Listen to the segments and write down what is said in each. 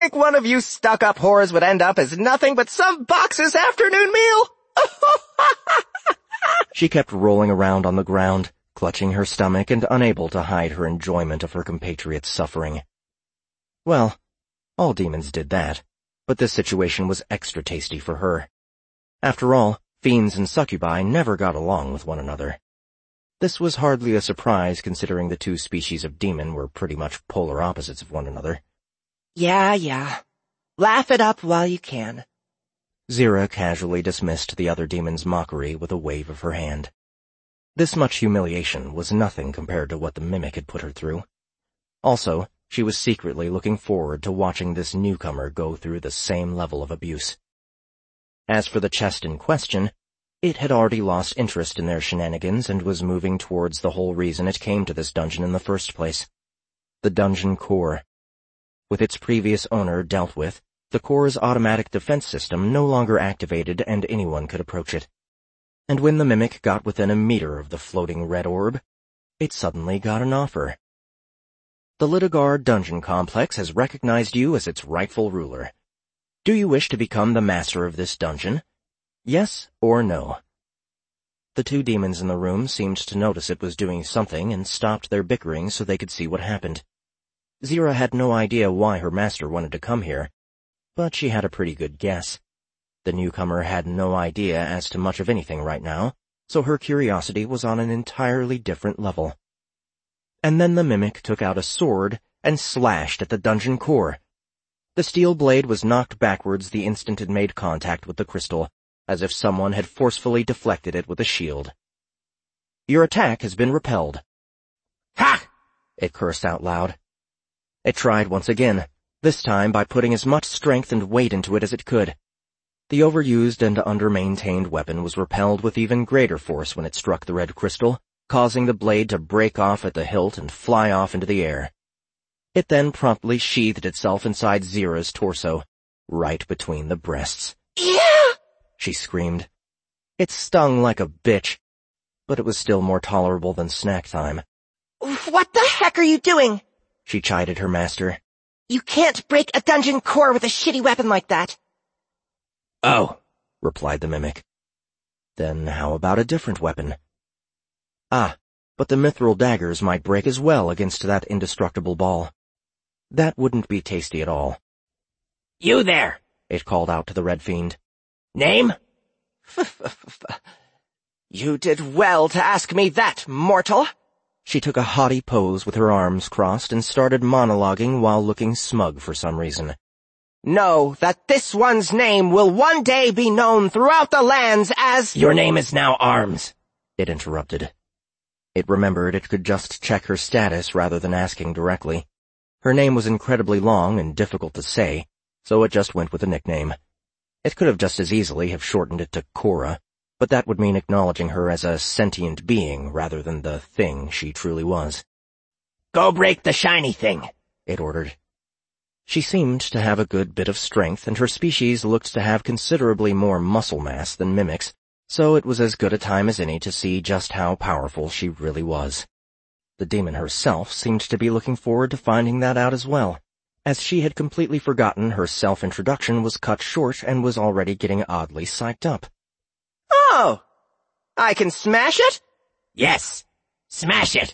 think one of you stuck-up whores would end up as nothing but some box's afternoon meal? She kept rolling around on the ground, clutching her stomach and unable to hide her enjoyment of her compatriot's suffering. Well, all demons did that, but this situation was extra tasty for her. After all, fiends and succubi never got along with one another. This was hardly a surprise considering the two species of demon were pretty much polar opposites of one another. Yeah. Laugh it up while you can. Zira casually dismissed the other demon's mockery with a wave of her hand. This much humiliation was nothing compared to what the mimic had put her through. Also, she was secretly looking forward to watching this newcomer go through the same level of abuse. As for the chest in question, it had already lost interest in their shenanigans and was moving towards the whole reason it came to this dungeon in the first place. The dungeon core. With its previous owner dealt with, the core's automatic defense system no longer activated and anyone could approach it. And when the mimic got within a meter of the floating red orb, it suddenly got an offer. The Lidogar dungeon complex has recognized you as its rightful ruler. Do you wish to become the master of this dungeon? Yes or no? The two demons in the room seemed to notice it was doing something and stopped their bickering so they could see what happened. Zira had no idea why her master wanted to come here, but she had a pretty good guess. The newcomer had no idea as to much of anything right now, so her curiosity was on an entirely different level. And then the mimic took out a sword and slashed at the dungeon core. The steel blade was knocked backwards the instant it made contact with the crystal, as if someone had forcefully deflected it with a shield. Your attack has been repelled. Ha! It cursed out loud. It tried once again, this time by putting as much strength and weight into it as it could. The overused and under-maintained weapon was repelled with even greater force when it struck the red crystal, causing the blade to break off at the hilt and fly off into the air. It then promptly sheathed itself inside Zira's torso, right between the breasts. Yeah! She screamed. It stung like a bitch, but it was still more tolerable than snack time. What the heck are you doing? She chided her master. You can't break a dungeon core with a shitty weapon like that. Oh, replied the mimic. Then how about a different weapon? Ah, but the mithril daggers might break as well against that indestructible ball. That wouldn't be tasty at all. You there, it called out to the red fiend. Name? You did well to ask me that, mortal. She took a haughty pose with her arms crossed and started monologuing while looking smug for some reason. Know that this one's name will one day be known throughout the lands as— Your name is now Arms, it interrupted. It remembered it could just check her status rather than asking directly. Her name was incredibly long and difficult to say, so it just went with a nickname. It could have just as easily have shortened it to Cora, but that would mean acknowledging her as a sentient being rather than the thing she truly was. Go break the shiny thing, it ordered. She seemed to have a good bit of strength, and her species looked to have considerably more muscle mass than mimics, so it was as good a time as any to see just how powerful she really was. The demon herself seemed to be looking forward to finding that out as well, as she had completely forgotten her self-introduction was cut short and was already getting oddly psyched up. Oh, I can smash it? Yes, smash it.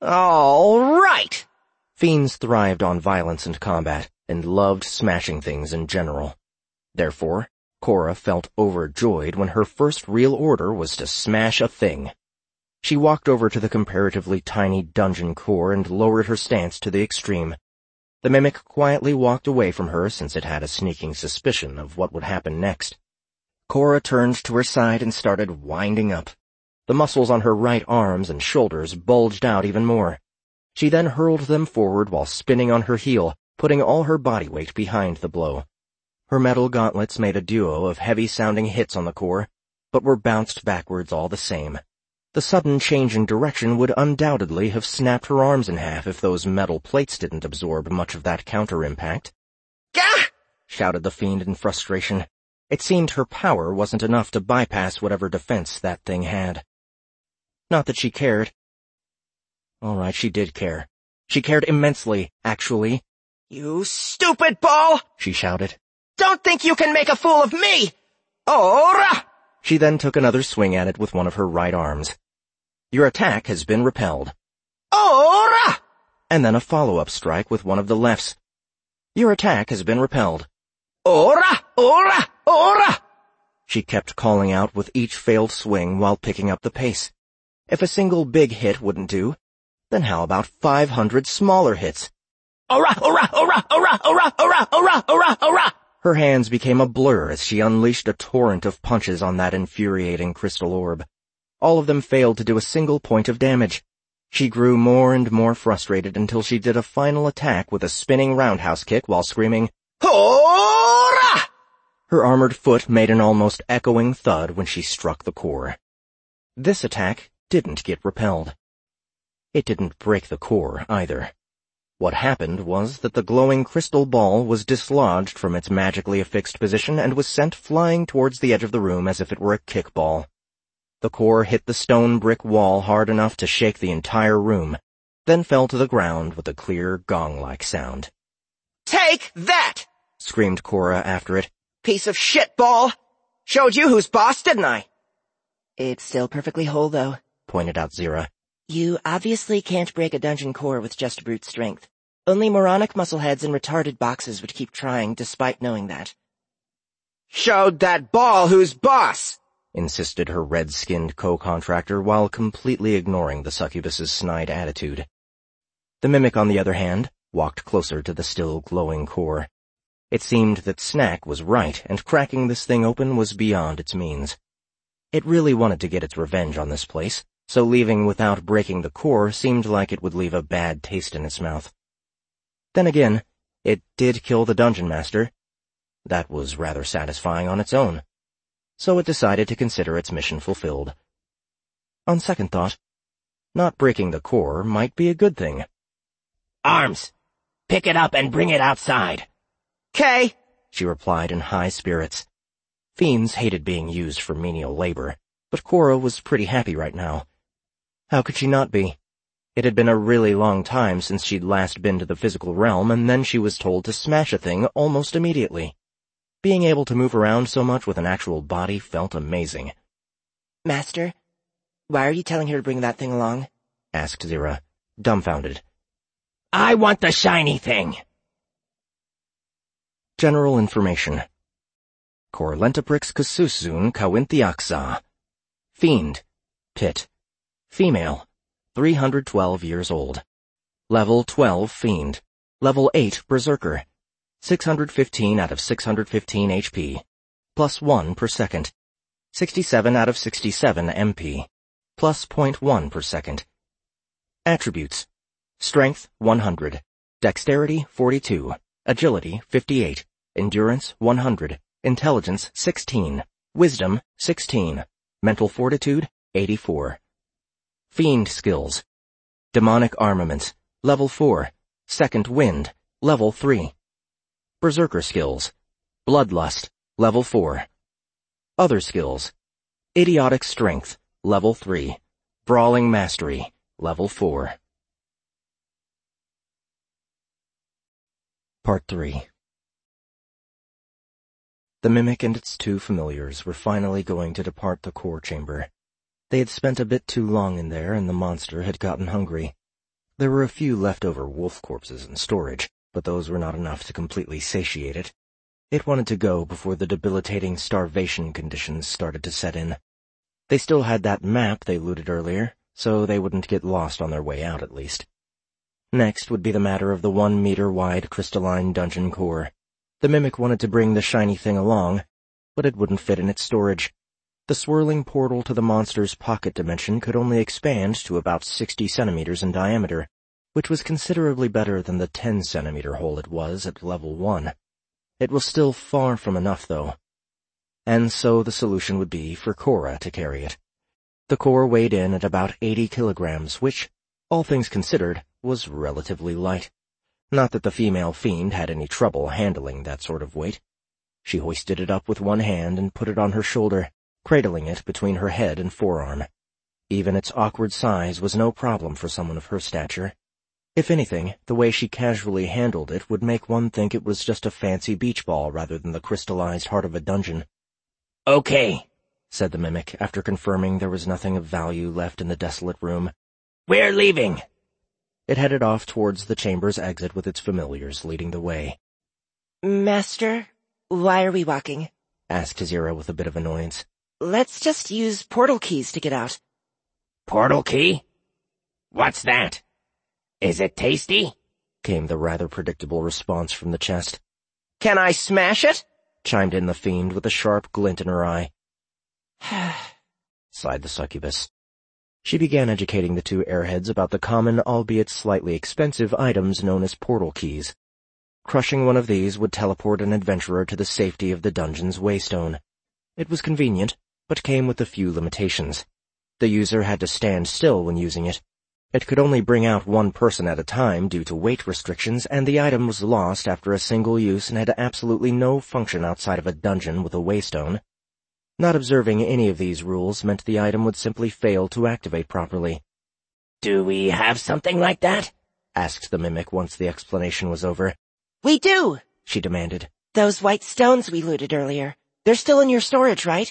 All right. Fiends thrived on violence and combat, and loved smashing things in general. Therefore, Cora felt overjoyed when her first real order was to smash a thing. She walked over to the comparatively tiny dungeon core and lowered her stance to the extreme. The mimic quietly walked away from her since it had a sneaking suspicion of what would happen next. Cora turned to her side and started winding up. The muscles on her right arms and shoulders bulged out even more. She then hurled them forward while spinning on her heel, putting all her body weight behind the blow. Her metal gauntlets made a duo of heavy-sounding hits on the core, but were bounced backwards all the same. The sudden change in direction would undoubtedly have snapped her arms in half if those metal plates didn't absorb much of that counter-impact. Gah! Shouted the fiend in frustration. It seemed her power wasn't enough to bypass whatever defense that thing had. Not that she cared. All right, she did care. She cared immensely, actually. You stupid ball! She shouted. Don't think you can make a fool of me! Ora! She then took another swing at it with one of her right arms. Your attack has been repelled. Ora! And then a follow-up strike with one of the lefts. Your attack has been repelled. Ora! Ora! Ora! She kept calling out with each failed swing while picking up the pace. If a single big hit wouldn't do, then how about 500 smaller hits? Ora! Ora! Ora! Ora! Ora! Ora! Ora! Ora! Ora! Her hands became a blur as she unleashed a torrent of punches on that infuriating crystal orb. All of them failed to do a single point of damage. She grew more and more frustrated until she did a final attack with a spinning roundhouse kick while screaming, Ora! Her armored foot made an almost echoing thud when she struck the core. This attack didn't get repelled. It didn't break the core either. What happened was that the glowing crystal ball was dislodged from its magically affixed position and was sent flying towards the edge of the room as if it were a kickball. The core hit the stone brick wall hard enough to shake the entire room, then fell to the ground with a clear gong-like sound. Take that! Screamed Cora after it. Piece of shit ball! Showed you who's boss, didn't I? It's still perfectly whole, though, pointed out Zira. You obviously can't break a dungeon core with just brute strength. Only moronic muscleheads and retarded boxes would keep trying despite knowing that. Showed that ball who's boss! Insisted her red-skinned co-contractor while completely ignoring the succubus's snide attitude. The mimic, on the other hand, walked closer to the still glowing core. It seemed that Snack was right, and cracking this thing open was beyond its means. It really wanted to get its revenge on this place, so leaving without breaking the core seemed like it would leave a bad taste in its mouth. Then again, it did kill the dungeon master. That was rather satisfying on its own. So it decided to consider its mission fulfilled. On second thought, not breaking the core might be a good thing. Arms! Pick it up and bring it outside. 'Kay, she replied in high spirits. Fiends hated being used for menial labor, but Cora was pretty happy right now. How could she not be? It had been a really long time since she'd last been to the physical realm, and then she was told to smash a thing almost immediately. Being able to move around so much with an actual body felt amazing. Master, why are you telling her to bring that thing along? Asked Zira, dumbfounded. I want the shiny thing. General information. Corlentaprix Kasusun Kawinthiaxa. Fiend. Pit. Female. 312 years old. Level 12 Fiend. Level 8 Berserker. 615 out of 615 HP. +1 per second. 67 out of 67 MP. +0.1 per second. Attributes. Strength 100. Dexterity 42. Agility 58. Endurance 100. Intelligence 16. Wisdom 16. Mental fortitude 84. Fiend skills. Demonic armaments. Level 4. Second wind. Level 3. Berserker skills. Bloodlust. Level 4. Other skills. Idiotic strength. Level 3. Brawling mastery. Level 4. Part 3. The mimic and its two familiars were finally going to depart the core chamber. They had spent a bit too long in there, and the monster had gotten hungry. There were a few leftover wolf corpses in storage, but those were not enough to completely satiate it. It wanted to go before the debilitating starvation conditions started to set in. They still had that map they looted earlier, so they wouldn't get lost on their way out at least. Next would be the matter of the 1-meter-wide crystalline dungeon core. The mimic wanted to bring the shiny thing along, but it wouldn't fit in its storage. The swirling portal to the monster's pocket dimension could only expand to about 60 centimeters in diameter, which was considerably better than the 10-centimeter hole it was at level 1. It was still far from enough, though. And so the solution would be for Cora to carry it. The core weighed in at about 80 kilograms, which, all things considered, was relatively light. Not that the female fiend had any trouble handling that sort of weight. She hoisted it up with one hand and put it on her shoulder, cradling it between her head and forearm. Even its awkward size was no problem for someone of her stature. If anything, the way she casually handled it would make one think it was just a fancy beach ball rather than the crystallized heart of a dungeon. "Okay," said the mimic, after confirming there was nothing of value left in the desolate room. "We're leaving." It headed off towards the chamber's exit with its familiars leading the way. Master, why are we walking? Asked Zira with a bit of annoyance. Let's just use portal keys to get out. "Portal key? What's that? Is it tasty?" Came the rather predictable response from the chest. Can I smash it? Chimed in the fiend with a sharp glint in her eye. Sighed the succubus. She began educating the two airheads about the common, albeit slightly expensive, items known as portal keys. Crushing one of these would teleport an adventurer to the safety of the dungeon's waystone. It was convenient, but came with a few limitations. The user had to stand still when using it. It could only bring out one person at a time due to weight restrictions, and the item was lost after a single use and had absolutely no function outside of a dungeon with a waystone. Not observing any of these rules meant the item would simply fail to activate properly. "Do we have something like that?" asked the mimic once the explanation was over. We do, She demanded. Those white stones we looted earlier. They're still in your storage, right?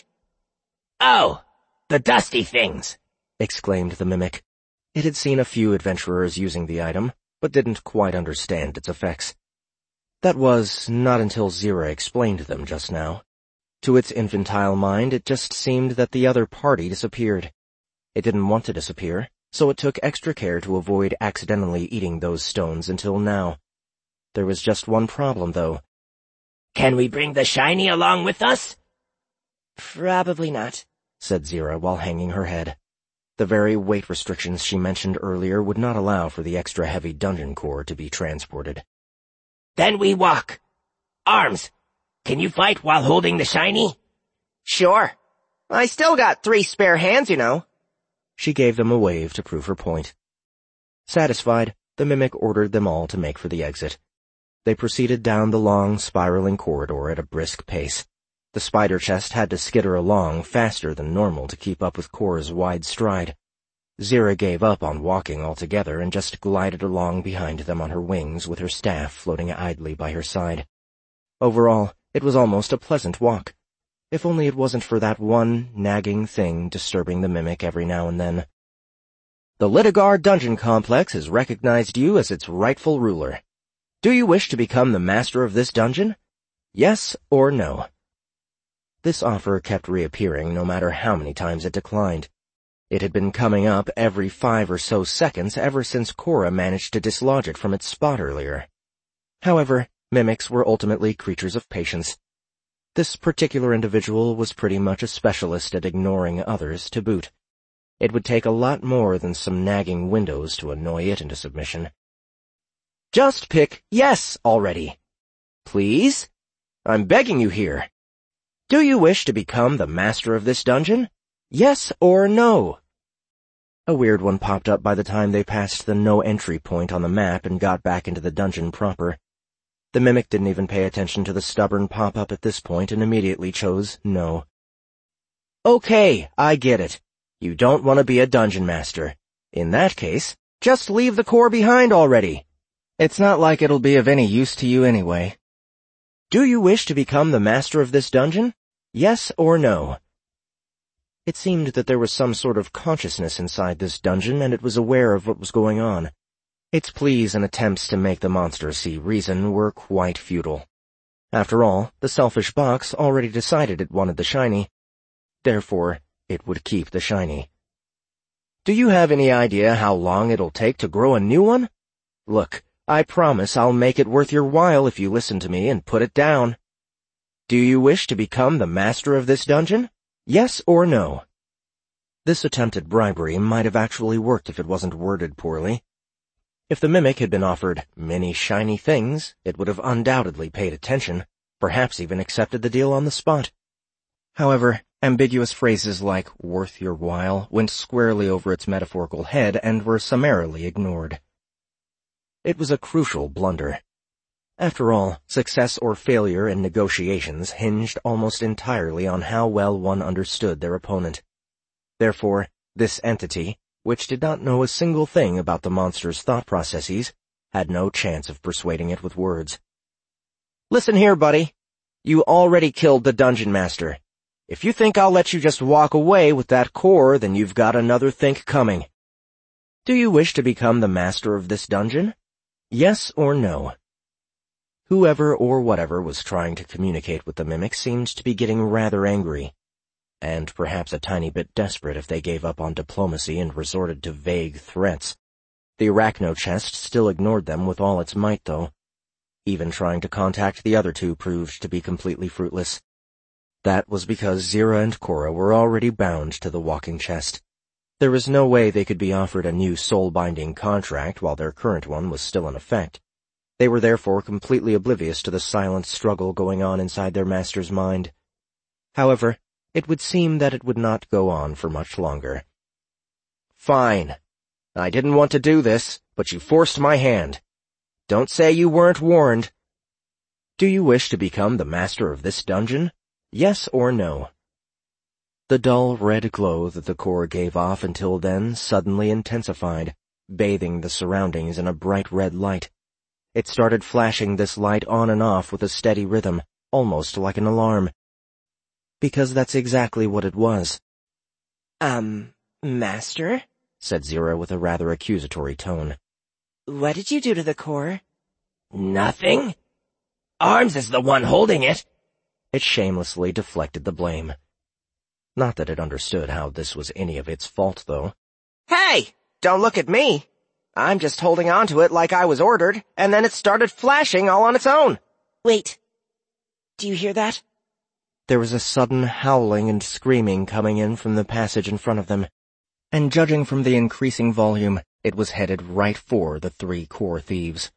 "Oh, the dusty things," exclaimed the mimic. It had seen a few adventurers using the item, but didn't quite understand its effects. That was not until Zira explained them just now. To its infantile mind, it just seemed that the other party disappeared. It didn't want to disappear, so it took extra care to avoid accidentally eating those stones until now. There was just one problem, though. "Can we bring the shiny along with us?" Probably not, said Zira while hanging her head. The very weight restrictions she mentioned earlier would not allow for the extra heavy dungeon core to be transported. "Then we walk. Arms, can you fight while holding the shiny?" Sure. I still got 3 spare hands, you know. She gave them a wave to prove her point. Satisfied, the mimic ordered them all to make for the exit. They proceeded down the long, spiraling corridor at a brisk pace. The spider chest had to skitter along faster than normal to keep up with Cora's wide stride. Zira gave up on walking altogether and just glided along behind them on her wings with her staff floating idly by her side. Overall, it was almost a pleasant walk. If only it wasn't for that one nagging thing disturbing the mimic every now and then. The Litigar Dungeon Complex has recognized you as its rightful ruler. Do you wish to become the master of this dungeon? Yes or no? This offer kept reappearing no matter how many times it declined. It had been coming up every 5 or so seconds ever since Cora managed to dislodge it from its spot earlier. However, mimics were ultimately creatures of patience. This particular individual was pretty much a specialist at ignoring others to boot. It would take a lot more than some nagging windows to annoy it into submission. Just pick yes already. Please? I'm begging you here. Do you wish to become the master of this dungeon? Yes or no? A weird one popped up by the time they passed the no entry point on the map and got back into the dungeon proper. The mimic didn't even pay attention to the stubborn pop-up at this point and immediately chose no. Okay, I get it. You don't want to be a dungeon master. In that case, just leave the core behind already. It's not like it'll be of any use to you anyway. Do you wish to become the master of this dungeon? Yes or no? It seemed that there was some sort of consciousness inside this dungeon, and it was aware of what was going on. Its pleas and attempts to make the monster see reason were quite futile. After all, the selfish box already decided it wanted the shiny. Therefore, it would keep the shiny. Do you have any idea how long it'll take to grow a new one? Look, I promise I'll make it worth your while if you listen to me and put it down. Do you wish to become the master of this dungeon? Yes or no? This attempt at bribery might have actually worked if it wasn't worded poorly. If the mimic had been offered many shiny things, it would have undoubtedly paid attention, perhaps even accepted the deal on the spot. However, ambiguous phrases like worth your while went squarely over its metaphorical head and were summarily ignored. It was a crucial blunder. After all, success or failure in negotiations hinged almost entirely on how well one understood their opponent. Therefore, this entity, which did not know a single thing about the monster's thought processes, had no chance of persuading it with words. "Listen here, buddy. You already killed the Dungeon Master. If you think I'll let you just walk away with that core, then you've got another think coming. Do you wish to become the master of this dungeon? Yes or no?" Whoever or whatever was trying to communicate with the mimic seemed to be getting rather angry, and perhaps a tiny bit desperate if they gave up on diplomacy and resorted to vague threats. The arachno chest still ignored them with all its might, though. Even trying to contact the other two proved to be completely fruitless. That was because Zira and Cora were already bound to the walking chest. There was no way they could be offered a new soul-binding contract while their current one was still in effect. They were therefore completely oblivious to the silent struggle going on inside their master's mind. However, it would seem that it would not go on for much longer. "Fine. I didn't want to do this, but you forced my hand. Don't say you weren't warned. Do you wish to become the master of this dungeon? Yes or no?" The dull red glow that the core gave off until then suddenly intensified, bathing the surroundings in a bright red light. It started flashing this light on and off with a steady rhythm, almost like an alarm. Because that's exactly what it was. Master?" said Zira with a rather accusatory tone. "What did you do to the core?" Nothing. Arms is the one holding it. It shamelessly deflected the blame. Not that it understood how this was any of its fault, though. "Hey! Don't look at me! I'm just holding on to it like I was ordered, and then it started flashing all on its own. Wait. Do you hear that?" There was a sudden howling and screaming coming in from the passage in front of them, and judging from the increasing volume, it was headed right for the 3 core thieves.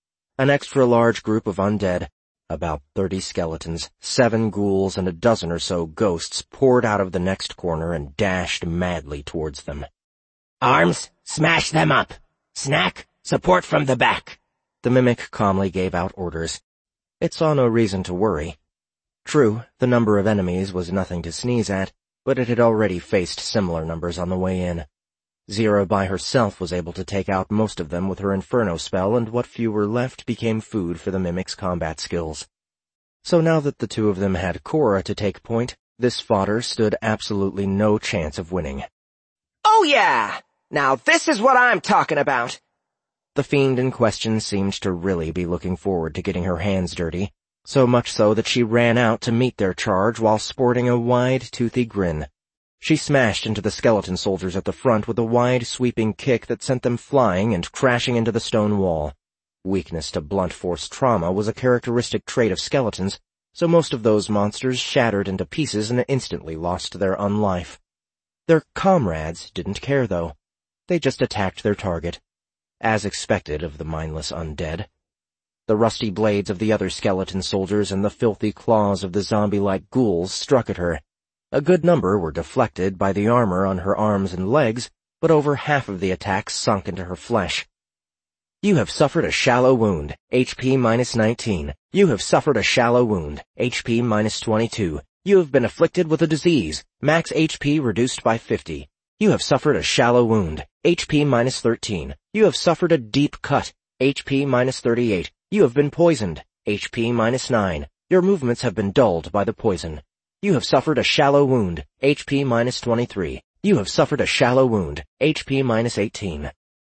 An extra-large group of undead, about 30 skeletons, 7 ghouls, and a dozen or so ghosts poured out of the next corner and dashed madly towards them. Arms, smash them up. Snack, support from the back. The mimic calmly gave out orders. It saw no reason to worry. True, the number of enemies was nothing to sneeze at, but it had already faced similar numbers on the way in. Zira by herself was able to take out most of them with her Inferno spell, and what few were left became food for the mimic's combat skills. So now that the two of them had Cora to take point, this fodder stood absolutely no chance of winning. "Oh yeah! Now this is what I'm talking about!" The fiend in question seemed to really be looking forward to getting her hands dirty, so much so that she ran out to meet their charge while sporting a wide, toothy grin. She smashed into the skeleton soldiers at the front with a wide, sweeping kick that sent them flying and crashing into the stone wall. Weakness to blunt force trauma was a characteristic trait of skeletons, so most of those monsters shattered into pieces and instantly lost their unlife. Their comrades didn't care, though. They just attacked their target, as expected of the mindless undead. The rusty blades of the other skeleton soldiers and the filthy claws of the zombie-like ghouls struck at her. A good number were deflected by the armor on her arms and legs, but over half of the attacks sunk into her flesh. "You have suffered a shallow wound, HP -19. You have suffered a shallow wound, HP -22. You have been afflicted with a disease, max HP reduced by 50. You have suffered a shallow wound, HP -13. You have suffered a deep cut, HP -38. You have been poisoned, HP -9. Your movements have been dulled by the poison. You have suffered a shallow wound, HP -23. You have suffered a shallow wound, HP -18.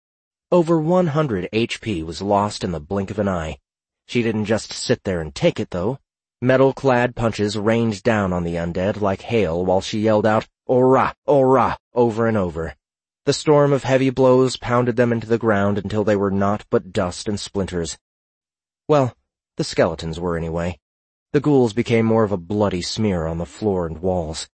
Over 100 HP was lost in the blink of an eye. She didn't just sit there and take it, though. Metal-clad punches rained down on the undead like hail while she yelled out, "Ora! Ora!" over and over. The storm of heavy blows pounded them into the ground until they were naught but dust and splinters. Well, the skeletons were anyway. The ghouls became more of a bloody smear on the floor and walls.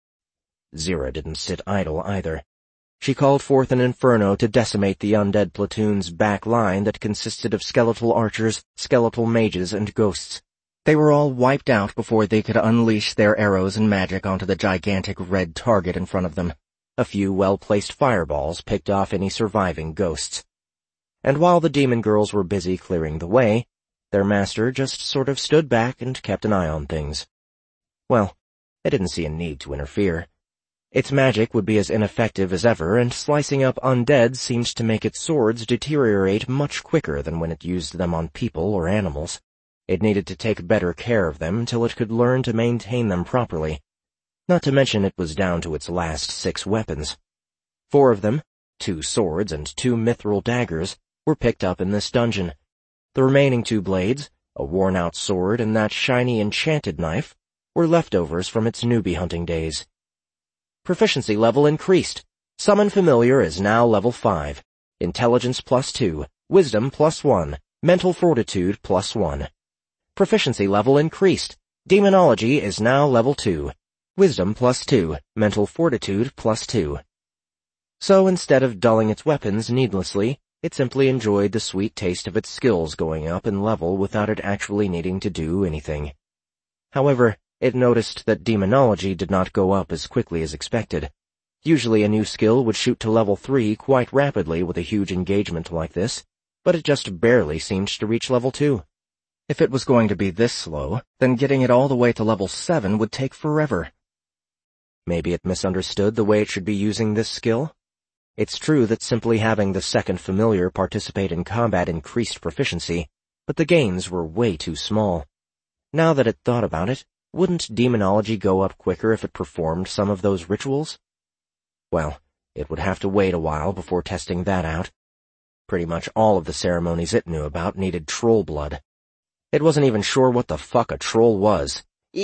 Zira didn't sit idle either. She called forth an inferno to decimate the undead platoon's back line that consisted of skeletal archers, skeletal mages, and ghosts. They were all wiped out before they could unleash their arrows and magic onto the gigantic red target in front of them. A few well-placed fireballs picked off any surviving ghosts. And while the demon girls were busy clearing the way, their master just sort of stood back and kept an eye on things. Well, they didn't see a need to interfere. Its magic would be as ineffective as ever, and slicing up undead seemed to make its swords deteriorate much quicker than when it used them on people or animals. It needed to take better care of them until it could learn to maintain them properly. Not to mention it was down to its last 6 weapons. 4 of them, 2 swords and 2 mithril daggers, were picked up in this dungeon. The remaining 2 blades, a worn-out sword and that shiny enchanted knife, were leftovers from its newbie hunting days. Proficiency level increased. Summon Familiar is now level 5. Intelligence +2, Wisdom +1, Mental Fortitude +1. Proficiency level increased. Demonology is now level 2. Wisdom +2, Mental Fortitude +2. So instead of dulling its weapons needlessly, it simply enjoyed the sweet taste of its skills going up in level without it actually needing to do anything. However, it noticed that demonology did not go up as quickly as expected. Usually a new skill would shoot to level 3 quite rapidly with a huge engagement like this, but it just barely seemed to reach level 2. If it was going to be this slow, then getting it all the way to level 7 would take forever. Maybe it misunderstood the way it should be using this skill? It's true that simply having the second familiar participate in combat increased proficiency, but the gains were way too small. Now that it thought about it, wouldn't demonology go up quicker if it performed some of those rituals? Well, it would have to wait a while before testing that out. Pretty much all of the ceremonies it knew about needed troll blood. It wasn't even sure what the fuck a troll was.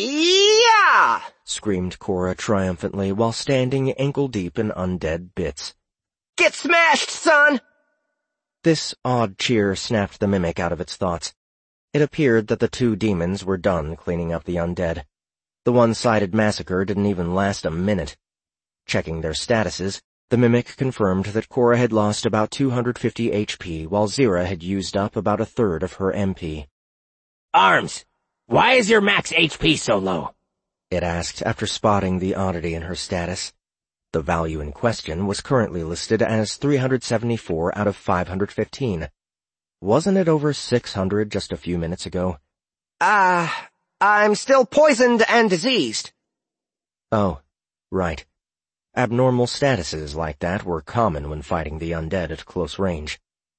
Yeah! Screamed Cora triumphantly while standing ankle-deep in undead bits. Get smashed, son! This odd cheer snapped the mimic out of its thoughts. It appeared that the 2 demons were done cleaning up the undead. The one-sided massacre didn't even last a minute. Checking their statuses, the mimic confirmed that Cora had lost about 250 HP while Zira had used up about a third of her MP. Arms, why is your max HP so low? It asked after spotting the oddity in her status. The value in question was currently listed as 374 out of 515. Wasn't it over 600 just a few minutes ago? I'm still poisoned and diseased. Oh, right. Abnormal statuses like that were common when fighting the undead at close range.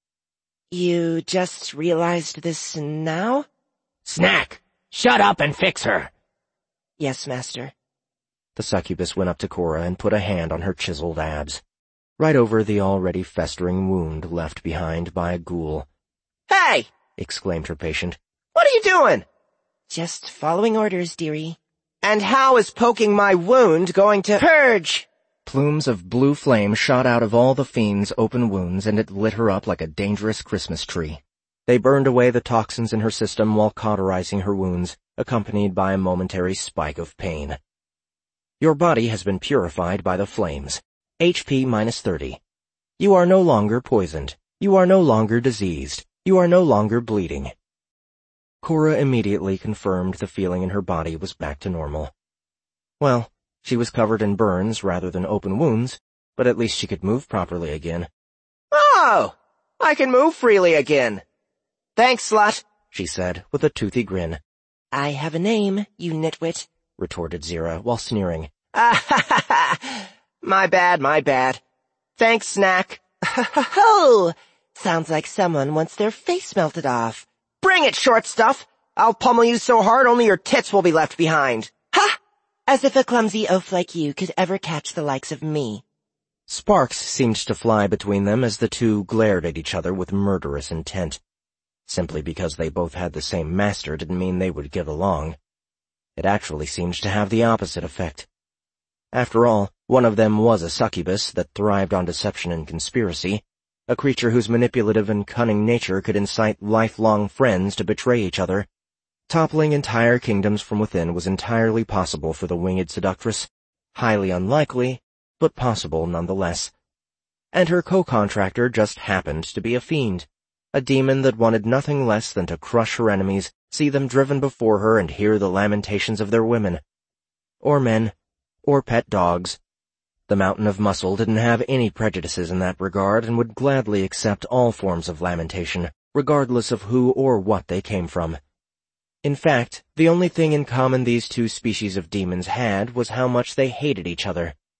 You just realized this now? Snack, shut up and fix her. Yes, master. The succubus went up to Cora and put a hand on her chiseled abs, right over the already festering wound left behind by a ghoul. Hey! Exclaimed her patient. What are you doing? Just following orders, dearie. And how is poking my wound going to purge? Plumes of blue flame shot out of all the fiend's open wounds, and it lit her up like a dangerous Christmas tree. They burned away the toxins in her system while cauterizing her wounds, accompanied by a momentary spike of pain. Your body has been purified by the flames. HP -30. You are no longer poisoned. You are no longer diseased. You are no longer bleeding. Cora immediately confirmed the feeling in her body was back to normal. Well, she was covered in burns rather than open wounds, but at least she could move properly again. Oh! I can move freely again. Thanks, slut, she said with a toothy grin. I have a name, you nitwit, retorted Zira while sneering. My bad. Thanks, Snack. Ho! Sounds like someone wants their face melted off. Bring it, short stuff. I'll pummel you so hard only your tits will be left behind. Ha! As if a clumsy oaf like you could ever catch the likes of me. Sparks seemed to fly between them as the two glared at each other with murderous intent. Simply because they both had the same master didn't mean they would get along. It actually seemed to have the opposite effect. After all, one of them was a succubus that thrived on deception and conspiracy, a creature whose manipulative and cunning nature could incite lifelong friends to betray each other. Toppling entire kingdoms from within was entirely possible for the winged seductress, highly unlikely, but possible nonetheless. And her co-contractor just happened to be a fiend, a demon that wanted nothing less than to crush her enemies, see them driven before her, and hear the lamentations of their women. Or men. Or pet dogs. The Mountain of Muscle didn't have any prejudices in that regard and would gladly accept all forms of lamentation, regardless of who or what they came from. In fact, the only thing in common these two species of demons had was how much they hated each other.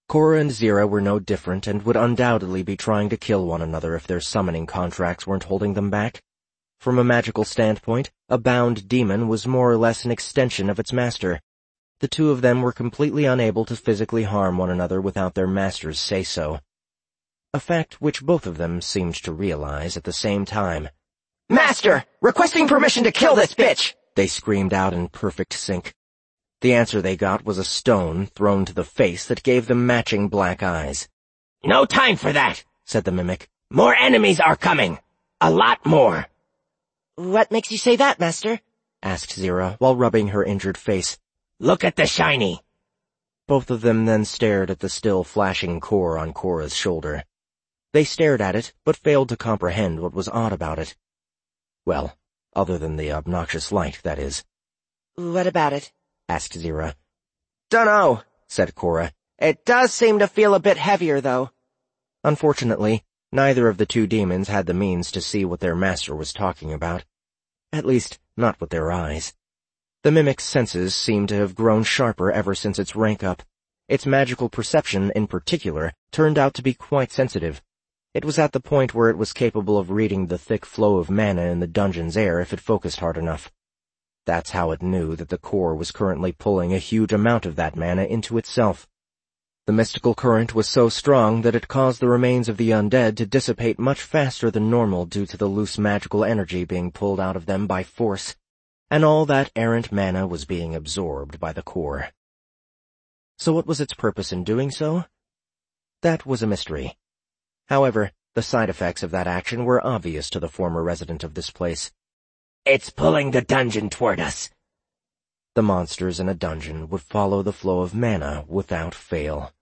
Cora and Zira were no different and would undoubtedly be trying to kill one another if their summoning contracts weren't holding them back. From a magical standpoint, a bound demon was more or less an extension of its master. The two of them were completely unable to physically harm one another without their masters say so. A fact which both of them seemed to realize at the same time. Master! Requesting permission to kill this bitch! They screamed out in perfect sync. The answer they got was a stone thrown to the face that gave them matching black eyes. No time for that, said the mimic. More enemies are coming. A lot more. What makes you say that, Master? asked Zira while rubbing her injured face. Look at the shiny. Both of them then stared at the still flashing core on Cora's shoulder. They stared at it, but failed to comprehend what was odd about it. Well, other than the obnoxious light, that is. What about it? asked Zira. Dunno, said Cora. It does seem to feel a bit heavier, though. Unfortunately, neither of the two demons had the means to see what their master was talking about. At least, not with their eyes. The mimic's senses seemed to have grown sharper ever since its rank-up. Its magical perception, in particular, turned out to be quite sensitive. It was at the point where it was capable of reading the thick flow of mana in the dungeon's air if it focused hard enough. That's how it knew that the core was currently pulling a huge amount of that mana into itself. The mystical current was so strong that it caused the remains of the undead to dissipate much faster than normal due to the loose magical energy being pulled out of them by force, and all that errant mana was being absorbed by the core. So what was its purpose in doing so? That was a mystery. However, the side effects of that action were obvious to the former resident of this place. It's pulling the dungeon toward us. The monsters in a dungeon would follow the flow of mana without fail.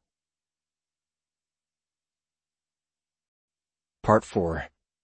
Part 4.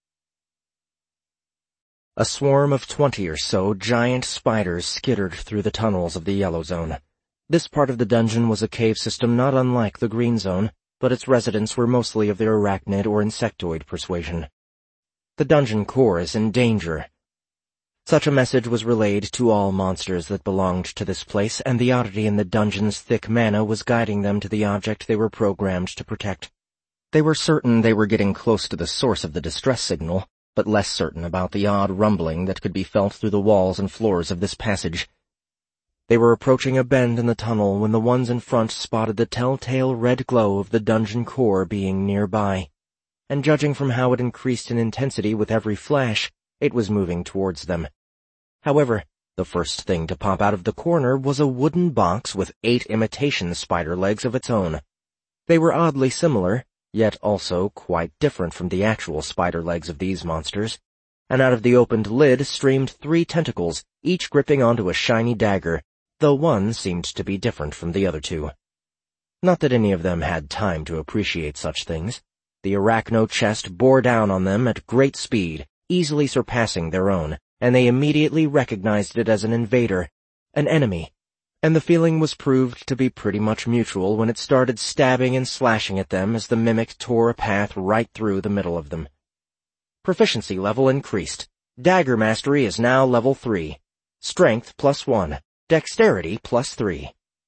A swarm of 20 or so giant spiders skittered through the tunnels of the Yellow Zone. This part of the dungeon was a cave system not unlike the Green Zone, but its residents were mostly of the arachnid or insectoid persuasion. The dungeon core is in danger. Such a message was relayed to all monsters that belonged to this place, and the oddity in the dungeon's thick mana was guiding them to the object they were programmed to protect. They were certain they were getting close to the source of the distress signal, but less certain about the odd rumbling that could be felt through the walls and floors of this passage. They were approaching a bend in the tunnel when the ones in front spotted the telltale red glow of the dungeon core being nearby, and judging from how it increased in intensity with every flash, it was moving towards them. However, the first thing to pop out of the corner was a wooden box with 8 imitation spider legs of its own. They were oddly similar, yet also quite different from the actual spider legs of these monsters, and out of the opened lid streamed 3 tentacles, each gripping onto a shiny dagger, though one seemed to be different from the other 2. Not that any of them had time to appreciate such things. The arachno chest bore down on them at great speed, easily surpassing their own, and they immediately recognized it as an invader, an enemy, and the feeling was proved to be pretty much mutual when it started stabbing and slashing at them as the mimic tore a path right through the middle of them. Proficiency level increased. Dagger mastery is now level 3. Strength +1. Dexterity +3.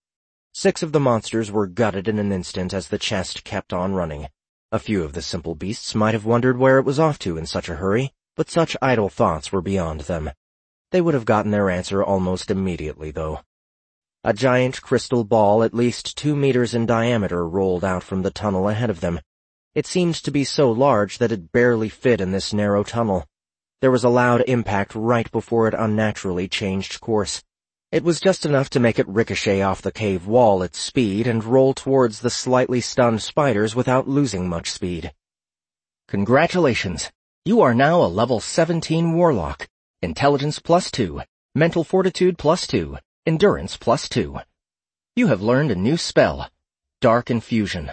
6 of the monsters were gutted in an instant as the chest kept on running. A few of the simple beasts might have wondered where it was off to in such a hurry, but such idle thoughts were beyond them. They would have gotten their answer almost immediately, though. A giant crystal ball at least 2 meters in diameter rolled out from the tunnel ahead of them. It seemed to be so large that it barely fit in this narrow tunnel. There was a loud impact right before it unnaturally changed course. It was just enough to make it ricochet off the cave wall at speed and roll towards the slightly stunned spiders without losing much speed. Congratulations! You are now a level 17 warlock. Intelligence +2, mental fortitude +2, endurance +2. You have learned a new spell, Dark Infusion.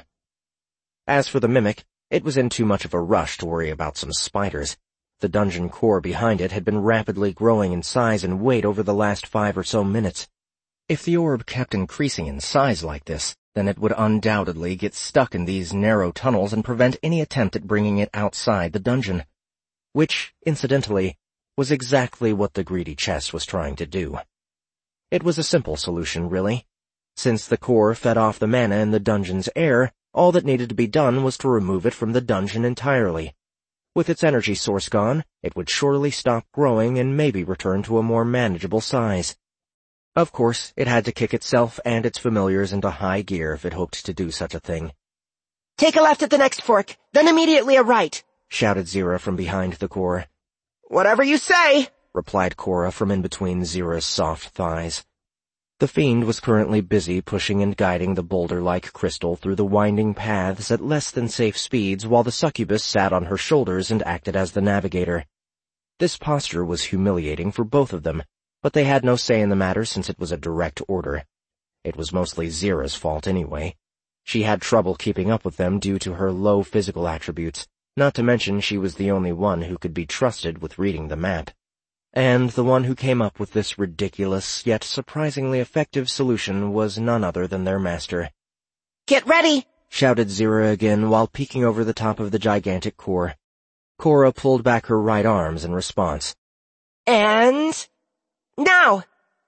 As for the mimic, it was in too much of a rush to worry about some spiders. The dungeon core behind it had been rapidly growing in size and weight over the last 5 or so minutes. If the orb kept increasing in size like this, then it would undoubtedly get stuck in these narrow tunnels and prevent any attempt at bringing it outside the dungeon. Which, incidentally, was exactly what the greedy chest was trying to do. It was a simple solution, really. Since the core fed off the mana in the dungeon's air, all that needed to be done was to remove it from the dungeon entirely. With its energy source gone, it would surely stop growing and maybe return to a more manageable size. Of course, it had to kick itself and its familiars into high gear if it hoped to do such a thing. Take a left at the next fork, then immediately a right, shouted Zira from behind the core. Whatever you say, replied Cora from in between Zira's soft thighs. The fiend was currently busy pushing and guiding the boulder-like crystal through the winding paths at less than safe speeds while the succubus sat on her shoulders and acted as the navigator. This posture was humiliating for both of them, but they had no say in the matter since it was a direct order. It was mostly Zira's fault anyway. She had trouble keeping up with them due to her low physical attributes, not to mention she was the only one who could be trusted with reading the map. And the one who came up with this ridiculous, yet surprisingly effective solution was none other than their master. Get ready, shouted Zira again while peeking over the top of the gigantic core. Cora pulled back her right arms in response. And... now!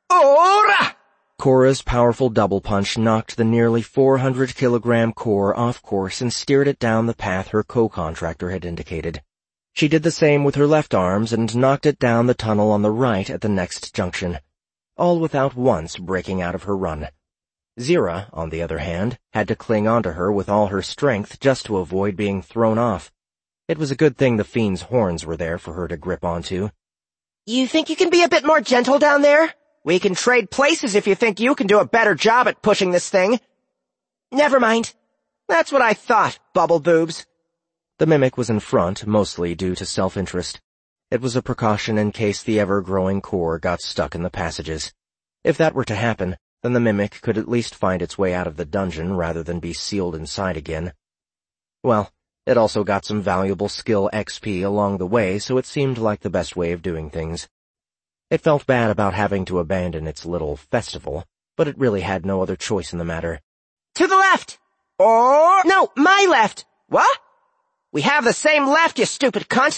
Ora! Cora's powerful double punch knocked the nearly 400-kilogram core off course and steered it down the path her co-contractor had indicated. She did the same with her left arms and knocked it down the tunnel on the right at the next junction, all without once breaking out of her run. Zira, on the other hand, had to cling onto her with all her strength just to avoid being thrown off. It was a good thing the fiend's horns were there for her to grip onto. You think you can be a bit more gentle down there? We can trade places if you think you can do a better job at pushing this thing. Never mind. That's what I thought, Bubble Boobs. The mimic was in front, mostly due to self-interest. It was a precaution in case the ever-growing core got stuck in the passages. If that were to happen, then the mimic could at least find its way out of the dungeon rather than be sealed inside again. Well, it also got some valuable skill XP along the way, so it seemed like the best way of doing things. It felt bad about having to abandon its little festival, but it really had no other choice in the matter. To the left! Or... no, my left! What? We have the same left, you stupid cunt!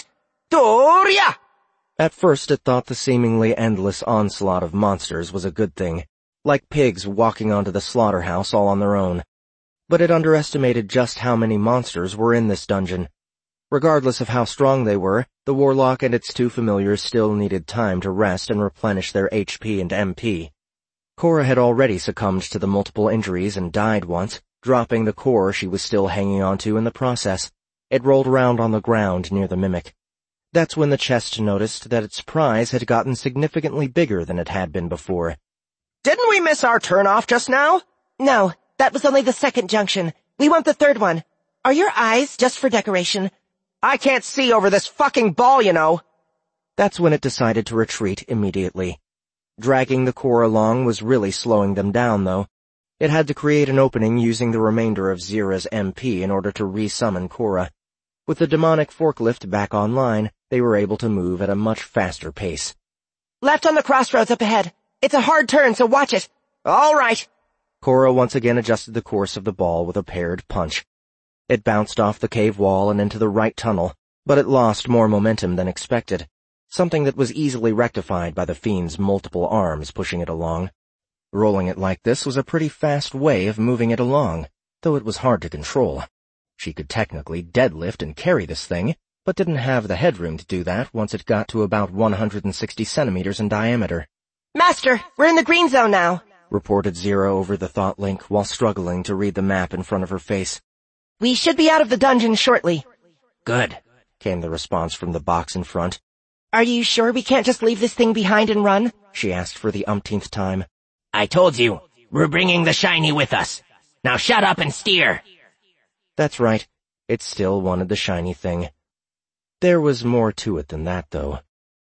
Doria! At first it thought the seemingly endless onslaught of monsters was a good thing, like pigs walking onto the slaughterhouse all on their own. But it underestimated just how many monsters were in this dungeon. Regardless of how strong they were, the warlock and its two familiars still needed time to rest and replenish their HP and MP. Cora had already succumbed to the multiple injuries and died once, dropping the core she was still hanging onto in the process. It rolled around on the ground near the mimic. That's when the chest noticed that its prize had gotten significantly bigger than it had been before. Didn't we miss our turn-off just now? No, that was only the second junction. We want the third one. Are your eyes just for decoration? I can't see over this fucking ball, you know. That's when it decided to retreat immediately. Dragging the core along was really slowing them down, though. It had to create an opening using the remainder of Zira's MP in order to re-summon Cora. With the demonic forklift back online, they were able to move at a much faster pace. Left on the crossroads up ahead. It's a hard turn, so watch it. All right. Cora once again adjusted the course of the ball with a paired punch. It bounced off the cave wall and into the right tunnel, but it lost more momentum than expected, something that was easily rectified by the fiend's multiple arms pushing it along. Rolling it like this was a pretty fast way of moving it along, though it was hard to control. She could technically deadlift and carry this thing, but didn't have the headroom to do that once it got to about 160 centimeters in diameter. Master, we're in the green zone now, reported Zira over the thought link while struggling to read the map in front of her face. We should be out of the dungeon shortly. Good, came the response from the box in front. Are you sure we can't just leave this thing behind and run? She asked for the umpteenth time. I told you, we're bringing the shiny with us. Now shut up and steer. That's right. It still wanted the shiny thing. There was more to it than that, though.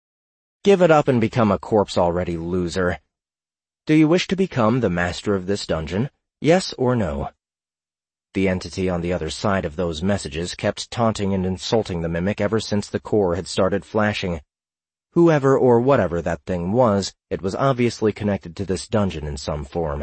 Give it up and become a corpse-already loser. Do you wish to become the master of this dungeon? Yes or no? The entity on the other side of those messages kept taunting and insulting the mimic ever since the core had started flashing. Whoever or whatever that thing was, it was obviously connected to this dungeon in some form.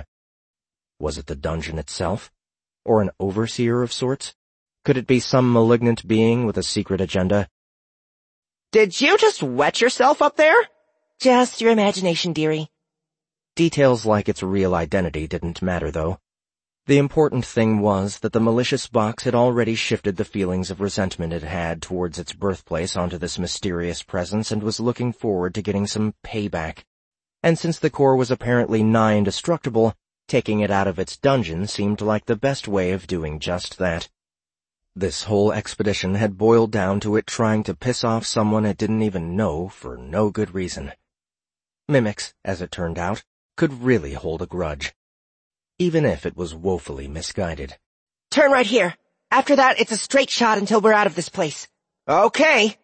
Was it the dungeon itself? Or an overseer of sorts? Could it be some malignant being with a secret agenda? Did you just wet yourself up there? Just your imagination, dearie. Details like its real identity didn't matter, though. The important thing was that the malicious box had already shifted the feelings of resentment it had towards its birthplace onto this mysterious presence and was looking forward to getting some payback. And since the core was apparently nigh indestructible, taking it out of its dungeon seemed like the best way of doing just that. This whole expedition had boiled down to it trying to piss off someone it didn't even know for no good reason. Mimics, as it turned out, could really hold a grudge, even if it was woefully misguided. Turn right here. After that, it's a straight shot until we're out of this place. Okay.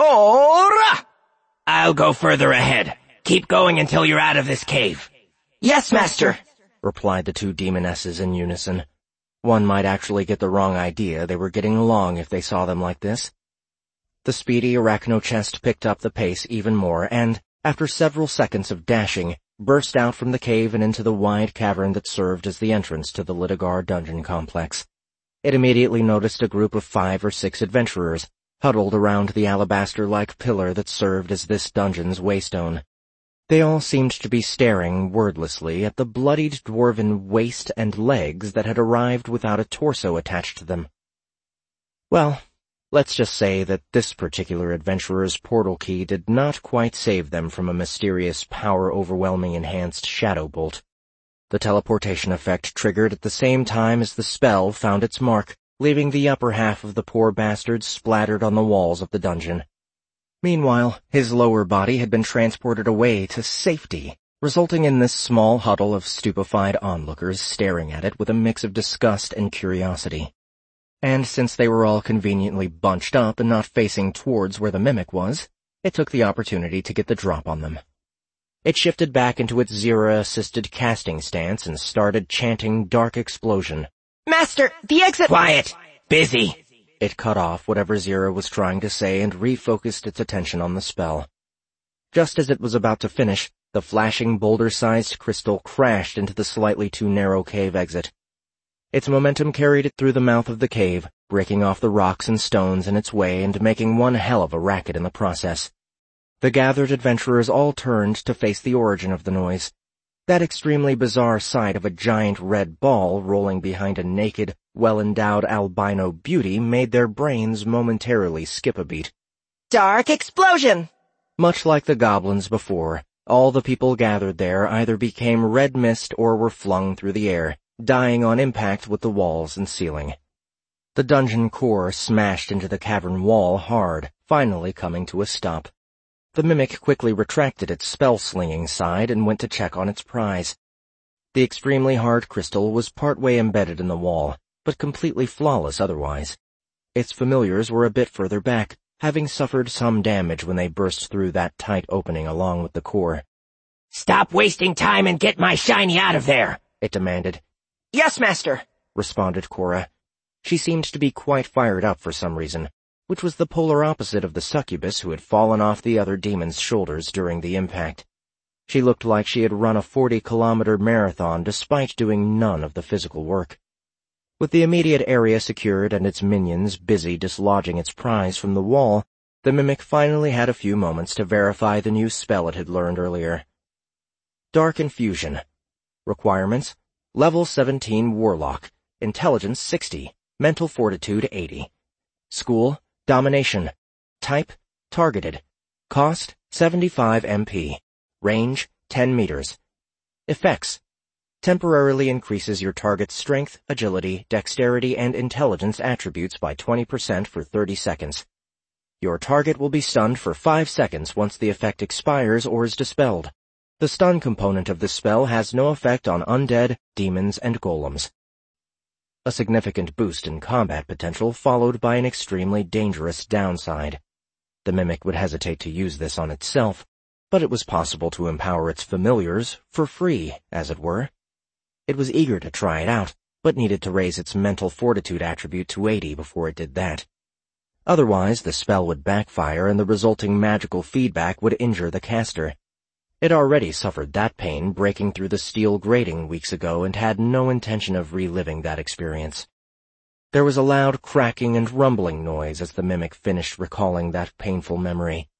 Ora! I'll go further ahead. Keep going until you're out of this cave. Yes, Master, replied the two demonesses in unison. One might actually get the wrong idea they were getting along if they saw them like this. The speedy arachno-chest picked up the pace even more and, after several seconds of dashing, burst out from the cave and into the wide cavern that served as the entrance to the Litigar dungeon complex. It immediately noticed a group of 5 or 6 adventurers, huddled around the alabaster-like pillar that served as this dungeon's waystone. They all seemed to be staring wordlessly at the bloodied dwarven waist and legs that had arrived without a torso attached to them. Well, let's just say that this particular adventurer's portal key did not quite save them from a mysterious power-overwhelming enhanced shadow bolt. The teleportation effect triggered at the same time as the spell found its mark, leaving the upper half of the poor bastard splattered on the walls of the dungeon. Meanwhile, his lower body had been transported away to safety, resulting in this small huddle of stupefied onlookers staring at it with a mix of disgust and curiosity. And since they were all conveniently bunched up and not facing towards where the mimic was, it took the opportunity to get the drop on them. It shifted back into its Zira-assisted casting stance and started chanting Dark Explosion. Master, the exit— Quiet! Busy! It cut off whatever Zira was trying to say and refocused its attention on the spell. Just as it was about to finish, the flashing boulder-sized crystal crashed into the slightly too narrow cave exit. Its momentum carried it through the mouth of the cave, breaking off the rocks and stones in its way and making one hell of a racket in the process. The gathered adventurers all turned to face the origin of the noise. That extremely bizarre sight of a giant red ball rolling behind a naked, well-endowed albino beauty made their brains momentarily skip a beat. Dark Explosion! Much like the goblins before, all the people gathered there either became red mist or were flung through the air, dying on impact with the walls and ceiling. The dungeon core smashed into the cavern wall hard, finally coming to a stop. The mimic quickly retracted its spell-slinging side and went to check on its prize. The extremely hard crystal was partway embedded in the wall, but completely flawless otherwise. Its familiars were a bit further back, having suffered some damage when they burst through that tight opening along with the core. Stop wasting time and get my shiny out of there, it demanded. Yes, Master, responded Cora. She seemed to be quite fired up for some reason, which was the polar opposite of the succubus who had fallen off the other demon's shoulders during the impact. She looked like she had run a 40-kilometer marathon despite doing none of the physical work. With the immediate area secured and its minions busy dislodging its prize from the wall, the mimic finally had a few moments to verify the new spell it had learned earlier. Dark Infusion. Requirements: Level 17 Warlock, Intelligence 60, Mental Fortitude 80. School: Domination. Type: Targeted. Cost: 75 MP. Range: 10 meters. Effects: Temporarily increases your target's strength, agility, dexterity, and intelligence attributes by 20% for 30 seconds. Your target will be stunned for 5 seconds once the effect expires or is dispelled. The stun component of this spell has no effect on undead, demons, and golems. A significant boost in combat potential followed by an extremely dangerous downside. The mimic would hesitate to use this on itself, but it was possible to empower its familiars for free, as it were. It was eager to try it out, but needed to raise its mental fortitude attribute to 80 before it did that. Otherwise, the spell would backfire and the resulting magical feedback would injure the caster. It already suffered that pain breaking through the steel grating weeks ago and had no intention of reliving that experience. There was a loud cracking and rumbling noise as the mimic finished recalling that painful memory.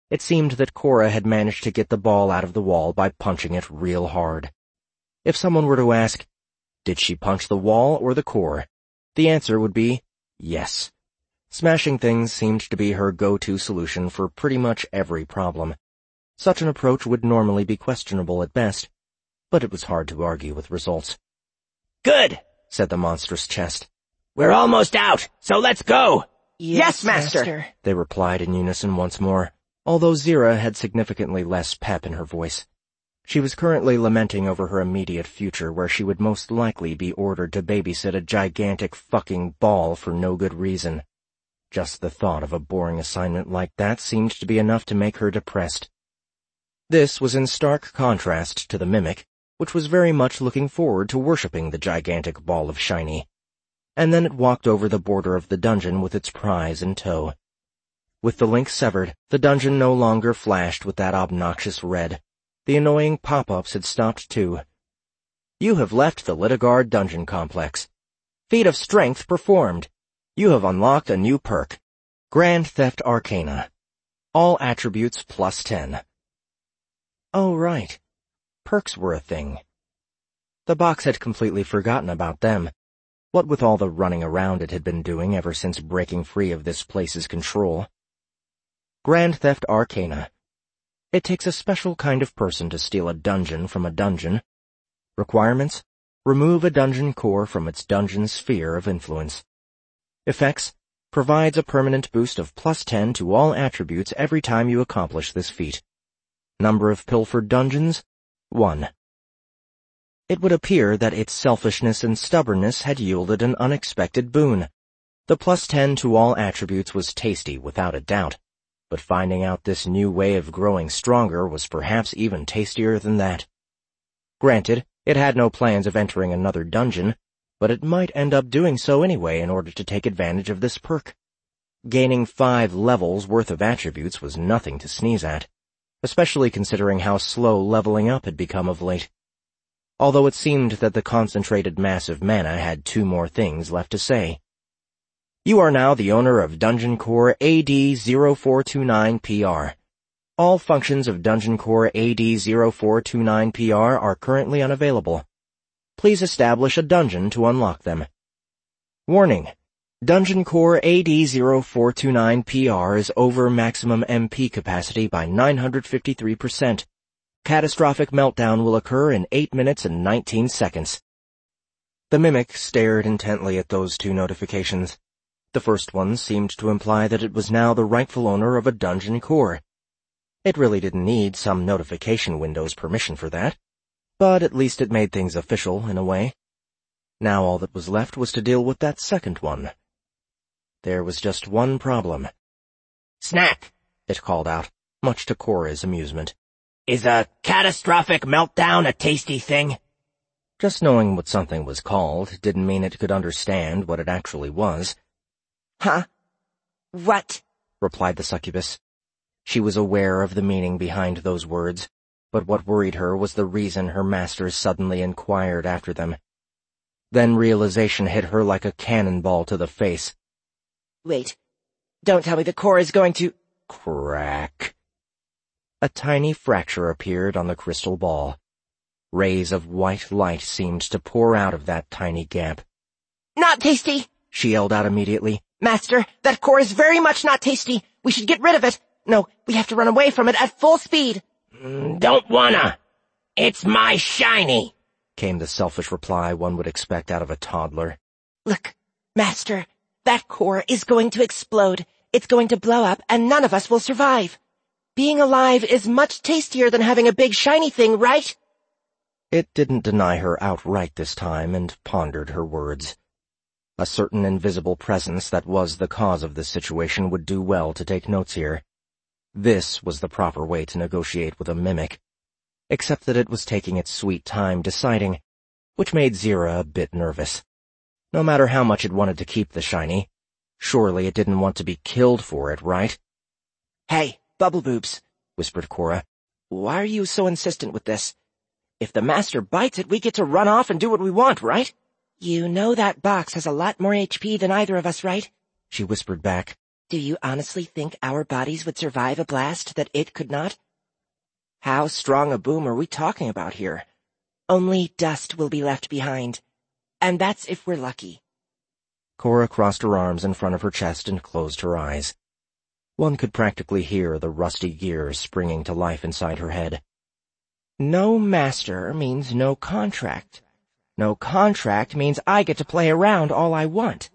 It seemed that Cora had managed to get the ball out of the wall by punching it real hard. If someone were to ask, did she punch the wall or the core? The answer would be yes. Smashing things seemed to be her go-to solution for pretty much every problem. Such an approach would normally be questionable at best, but it was hard to argue with results. Good, said the monstrous chest. We're almost out, so let's go. Yes, Master, they replied in unison once more, although Zira had significantly less pep in her voice. She was currently lamenting over her immediate future where she would most likely be ordered to babysit a gigantic fucking ball for no good reason. Just the thought of a boring assignment like that seemed to be enough to make her depressed. This was in stark contrast to the Mimic, which was very much looking forward to worshipping the gigantic ball of shiny. And then it walked over the border of the dungeon with its prize in tow. With the link severed, the dungeon no longer flashed with that obnoxious red. The annoying pop-ups had stopped too. You have left the Litagard dungeon complex. Feat of strength performed. You have unlocked a new perk. Grand Theft Arcana. All attributes plus 10. Oh, right. Perks were a thing. The box had completely forgotten about them. What with all the running around it had been doing ever since breaking free of this place's control. Grand Theft Arcana. It takes a special kind of person to steal a dungeon from a dungeon. Requirements: remove a dungeon core from its dungeon sphere of influence. Effects: provides a permanent boost of plus 10 to all attributes every time you accomplish this feat. Number of pilfered dungeons: 1. It would appear that its selfishness and stubbornness had yielded an unexpected boon. The plus 10 to all attributes was tasty without a doubt, but finding out this new way of growing stronger was perhaps even tastier than that. Granted, it had no plans of entering another dungeon, but it might end up doing so anyway in order to take advantage of this perk. Gaining 5 levels worth of attributes was nothing to sneeze at, especially considering how slow leveling up had become of late. Although it seemed that the concentrated mass of mana had 2 more things left to say. You are now the owner of Dungeon Core AD-0429PR. All functions of Dungeon Core AD-0429PR are currently unavailable. Please establish a dungeon to unlock them. Warning: Dungeon Core AD-0429PR is over maximum MP capacity by 953%. Catastrophic meltdown will occur in 8 minutes and 19 seconds. The Mimic stared intently at those 2 notifications. The first one seemed to imply that it was now the rightful owner of a dungeon core. It really didn't need some notification window's permission for that, but at least it made things official in a way. Now all that was left was to deal with that second one. There was just one problem. Snack, it called out, much to Cora's amusement. Is a catastrophic meltdown a tasty thing? Just knowing what something was called didn't mean it could understand what it actually was. Huh? What? Replied the succubus. She was aware of the meaning behind those words, but what worried her was the reason her masters suddenly inquired after them. Then realization hit her like a cannonball to the face. Wait. Don't tell me the core is going to— Crack. A tiny fracture appeared on the crystal ball. Rays of white light seemed to pour out of that tiny gap. Not tasty! She yelled out immediately. Master, that core is very much not tasty. We should get rid of it. No, we have to run away from it at full speed. Don't wanna. It's my shiny, came the selfish reply one would expect out of a toddler. Look, Master, that core is going to explode. It's going to blow up and none of us will survive. Being alive is much tastier than having a big shiny thing, right? It didn't deny her outright this time and pondered her words. A certain invisible presence that was the cause of this situation would do well to take notes here. This was the proper way to negotiate with a Mimic, except that it was taking its sweet time deciding, which made Zira a bit nervous. No matter how much it wanted to keep the shiny, surely it didn't want to be killed for it, right? Hey, Bubble Boobs, whispered Cora. Why are you so insistent with this? If the Master bites it, we get to run off and do what we want, right? You know that box has a lot more HP than either of us, right? She whispered back. Do you honestly think our bodies would survive a blast that it could not? How strong a boom are we talking about here? Only dust will be left behind. And that's if we're lucky. Cora crossed her arms in front of her chest and closed her eyes. One could practically hear the rusty gears springing to life inside her head. No master means no contract. No contract means I get to play around all I want.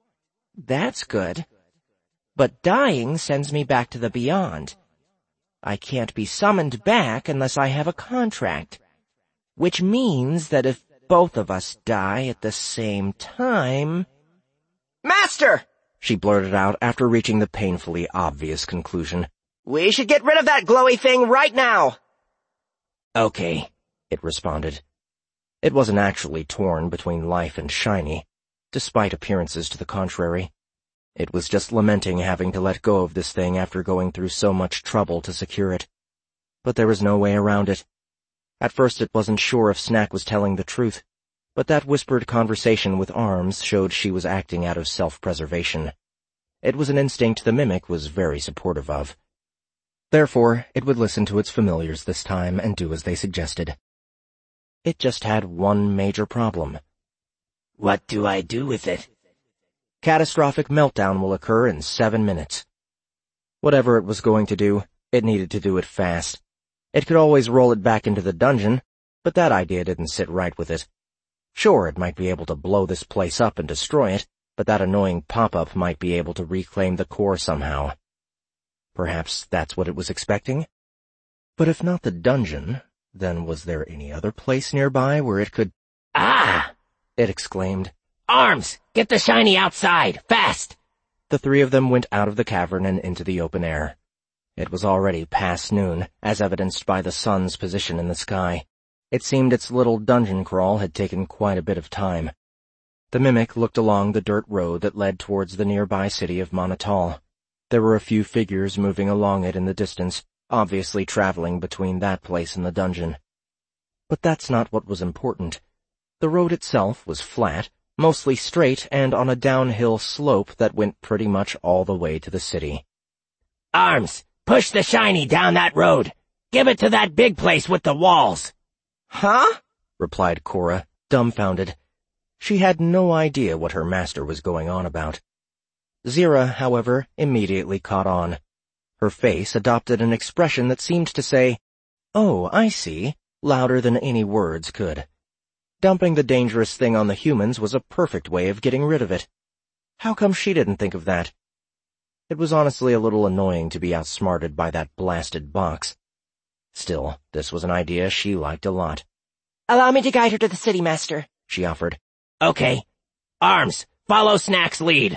That's good. But dying sends me back to the beyond. I can't be summoned back unless I have a contract. Which means that if both of us die at the same time... Master! She blurted out after reaching the painfully obvious conclusion. We should get rid of that glowy thing right now! Okay, it responded. It wasn't actually torn between life and shiny, despite appearances to the contrary. It was just lamenting having to let go of this thing after going through so much trouble to secure it. But there was no way around it. At first it wasn't sure if Snack was telling the truth, but that whispered conversation with Arms showed she was acting out of self-preservation. It was an instinct the Mimic was very supportive of. Therefore, it would listen to its familiars this time and do as they suggested. It just had one major problem. What do I do with it? Catastrophic meltdown will occur in 7 minutes. Whatever it was going to do, it needed to do it fast. It could always roll it back into the dungeon, but that idea didn't sit right with it. Sure, it might be able to blow this place up and destroy it, but that annoying pop-up might be able to reclaim the core somehow. Perhaps that's what it was expecting? But if not the dungeon, then was there any other place nearby where it could— Ah! It exclaimed. Arms! Get the shiny outside! Fast! The three of them went out of the cavern and into the open air. It was already past noon, as evidenced by the sun's position in the sky. It seemed its little dungeon crawl had taken quite a bit of time. The Mimic looked along the dirt road that led towards the nearby city of Monotal. There were a few figures moving along it in the distance, obviously traveling between that place and the dungeon. But that's not what was important. The road itself was flat, mostly straight and on a downhill slope that went pretty much all the way to the city. Arms! Push the shiny down that road! Give it to that big place with the walls! Huh? Replied Cora, dumbfounded. She had no idea what her master was going on about. Zira, however, immediately caught on. Her face adopted an expression that seemed to say, "Oh, I see," louder than any words could. Dumping the dangerous thing on the humans was a perfect way of getting rid of it. How come she didn't think of that? It was honestly a little annoying to be outsmarted by that blasted box. Still, this was an idea she liked a lot. Allow me to guide her to the city, Master, she offered. Okay. Arms, follow Snack's lead.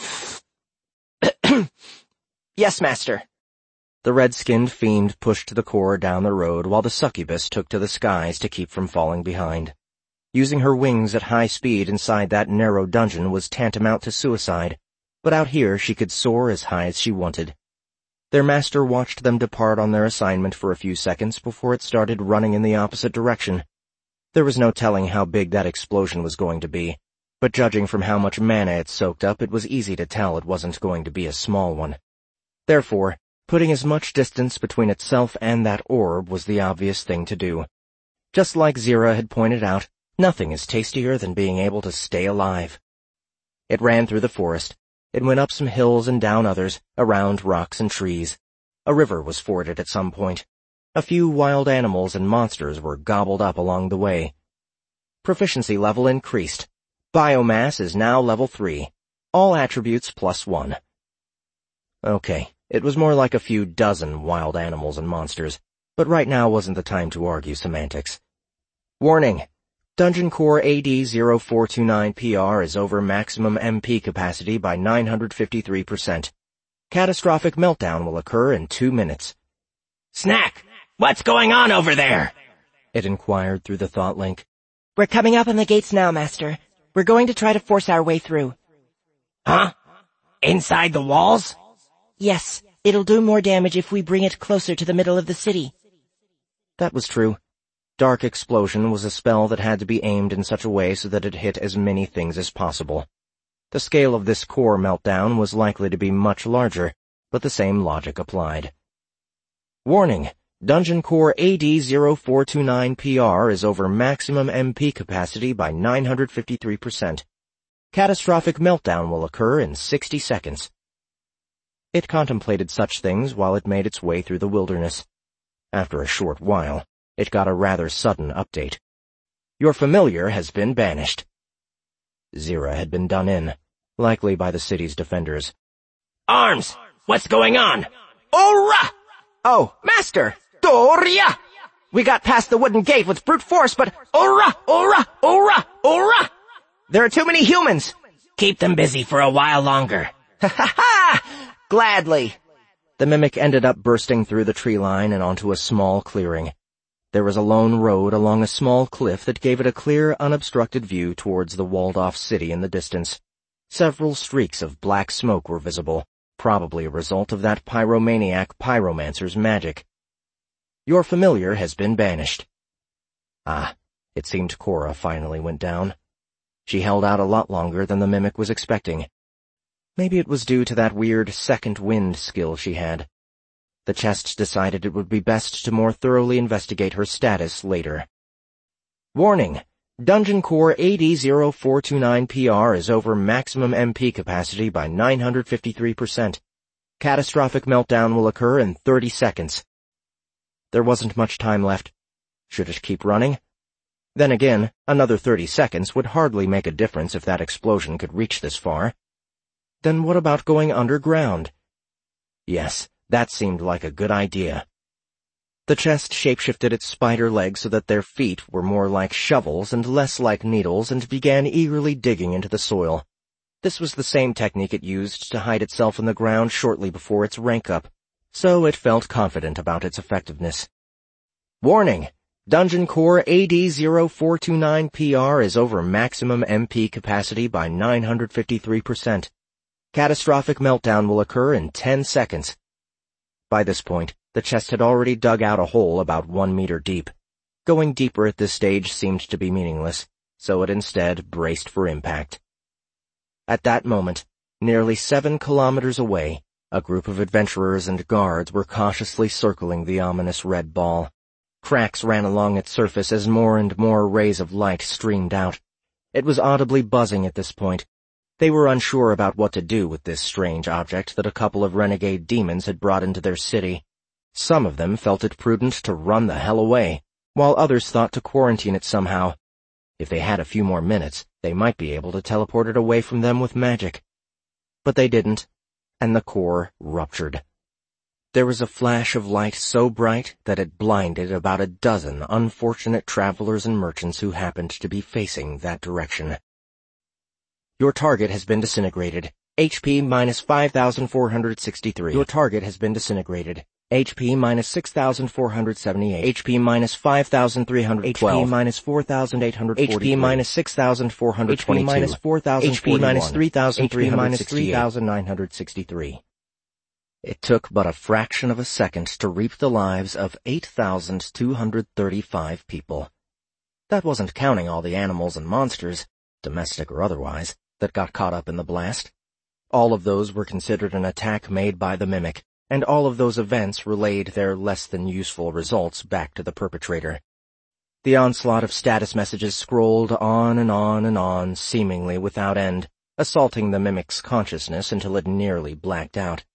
Yes, Master. The red-skinned fiend pushed the core down the road while the succubus took to the skies to keep from falling behind. Using her wings at high speed inside that narrow dungeon was tantamount to suicide, but out here she could soar as high as she wanted. Their master watched them depart on their assignment for a few seconds before it started running in the opposite direction. There was no telling how big that explosion was going to be, but judging from how much mana it soaked up, it was easy to tell it wasn't going to be a small one. Therefore, putting as much distance between itself and that orb was the obvious thing to do. Just like Zira had pointed out, nothing is tastier than being able to stay alive. It ran through the forest. It went up some hills and down others, around rocks and trees. A river was forded at some point. A few wild animals and monsters were gobbled up along the way. Proficiency level increased. Biomass is now level 3. All attributes +1. Okay, it was more like a few dozen wild animals and monsters, but right now wasn't the time to argue semantics. Warning! Dungeon Core AD-0429PR is over maximum MP capacity by 953%. Catastrophic meltdown will occur in 2 minutes. Snack! What's going on over there? It inquired through the thought link. We're coming up on the gates now, Master. We're going to try to force our way through. Huh? Inside the walls? Yes, it'll do more damage if we bring it closer to the middle of the city. That was true. Dark Explosion was a spell that had to be aimed in such a way so that it hit as many things as possible. The scale of this core meltdown was likely to be much larger, but the same logic applied. Warning! Dungeon Core AD-0429PR is over maximum MP capacity by 953%. Catastrophic meltdown will occur in 60 seconds. It contemplated such things while it made its way through the wilderness. After a short while, it got a rather sudden update. Your familiar has been banished. Zira had been done in, likely by the city's defenders. Arms! What's going on? Ora! Oh, Master! Doria! We got past the wooden gate with brute force, but ora! There are too many humans! Keep them busy for a while longer. Ha ha ha! Gladly. The mimic ended up bursting through the tree line and onto a small clearing. There was a lone road along a small cliff that gave it a clear, unobstructed view towards the walled-off city in the distance. Several streaks of black smoke were visible, probably a result of that pyromaniac pyromancer's magic. Your familiar has been banished. Ah, it seemed Cora finally went down. She held out a lot longer than the mimic was expecting. Maybe it was due to that weird second wind skill she had. The chest decided it would be best to more thoroughly investigate her status later. Warning! Dungeon Core AD-0429PR is over maximum MP capacity by 953%. Catastrophic meltdown will occur in 30 seconds. There wasn't much time left. Should it keep running? Then again, another 30 seconds would hardly make a difference if that explosion could reach this far. Then what about going underground? Yes, that seemed like a good idea. The chest shapeshifted its spider legs so that their feet were more like shovels and less like needles and began eagerly digging into the soil. This was the same technique it used to hide itself in the ground shortly before its rank up, so it felt confident about its effectiveness. Warning! Dungeon Core AD-0429PR is over maximum MP capacity by 953%. Catastrophic meltdown will occur in 10 seconds. By this point, the chest had already dug out a hole about 1 meter deep. Going deeper at this stage seemed to be meaningless, so it instead braced for impact. At that moment, nearly 7 kilometers away, a group of adventurers and guards were cautiously circling the ominous red ball. Cracks ran along its surface as more and more rays of light streamed out. It was audibly buzzing at this point. They were unsure about what to do with this strange object that a couple of renegade demons had brought into their city. Some of them felt it prudent to run the hell away, while others thought to quarantine it somehow. If they had a few more minutes, they might be able to teleport it away from them with magic. But they didn't, and the core ruptured. There was a flash of light so bright that it blinded about a dozen unfortunate travelers and merchants who happened to be facing that direction. Your target has been disintegrated. HP minus 5,463. Your target has been disintegrated. HP minus 6,478. HP minus 5,312. HP minus 4,843. HP minus 6,422. HP minus 4,041. HP minus 3,963. It took but a fraction of a second to reap the lives of 8,235 people. That wasn't counting all the animals and monsters, domestic or otherwise, that got caught up in the blast. All of those were considered an attack made by the mimic, and all of those events relayed their less-than-useful results back to the perpetrator. The onslaught of status messages scrolled on and on and on, seemingly without end, assaulting the mimic's consciousness until it nearly blacked out.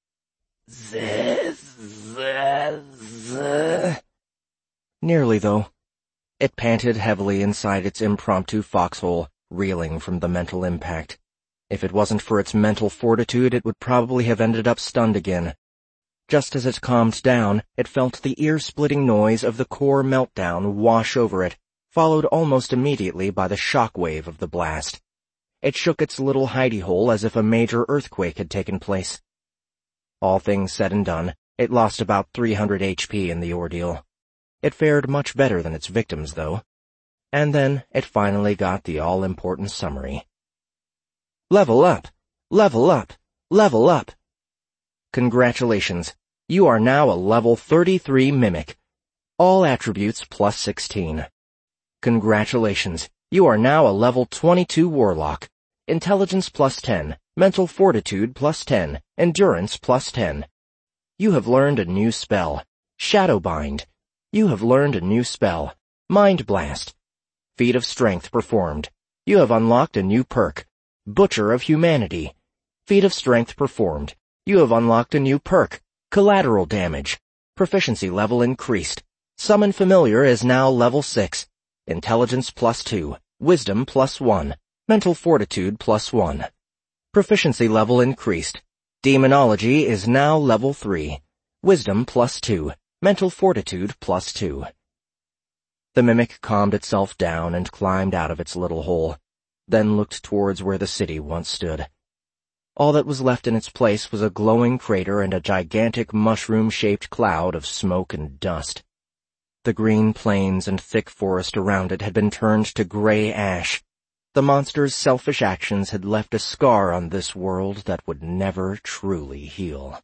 Nearly, though. It panted heavily inside its impromptu foxhole, reeling from the mental impact. If it wasn't for its mental fortitude, it would probably have ended up stunned again. Just as it calmed down, it felt the ear-splitting noise of the core meltdown wash over it, followed almost immediately by the shock wave of the blast. It shook its little hidey hole as if a major earthquake had taken place. All things said and done, it lost about 300 HP in the ordeal. It fared much better than its victims, though. And then it finally got the all-important summary. Level up! Level up! Level up! Congratulations, you are now a level 33 Mimic. All attributes plus 16. Congratulations, you are now a level 22 Warlock. Intelligence plus 10, Mental Fortitude plus 10, Endurance plus 10. You have learned a new spell, Shadowbind. You have learned a new spell, Mind Blast. Feat of Strength performed. You have unlocked a new perk, Butcher of Humanity. Feat of Strength performed. You have unlocked a new perk, Collateral Damage. Proficiency level increased. Summon Familiar is now level 6. Intelligence plus 2, Wisdom plus 1, Mental Fortitude plus 1. Proficiency level increased. Demonology is now level 3. Wisdom plus 2, Mental Fortitude plus 2. The mimic calmed itself down and climbed out of its little hole, then looked towards where the city once stood. All that was left in its place was a glowing crater and a gigantic mushroom-shaped cloud of smoke and dust. The green plains and thick forest around it had been turned to gray ash. The monster's selfish actions had left a scar on this world that would never truly heal.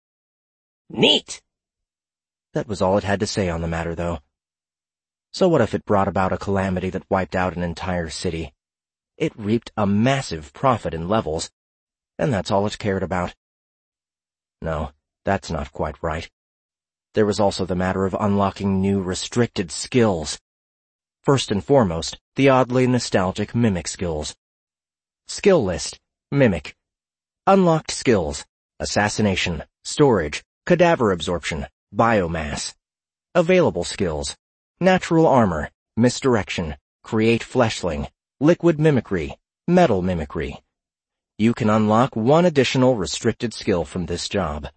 Neat! That was all it had to say on the matter, though. So what if it brought about a calamity that wiped out an entire city? It reaped a massive profit in levels, and that's all it cared about. No, that's not quite right. There was also the matter of unlocking new restricted skills. First and foremost, the oddly nostalgic Mimic skills. Skill list, Mimic. Unlocked skills, Assassination, Storage, Cadaver Absorption, Biomass. Available skills, Natural Armor, Misdirection, Create Fleshling, Liquid Mimicry, Metal Mimicry. You can unlock one additional restricted skill from this job.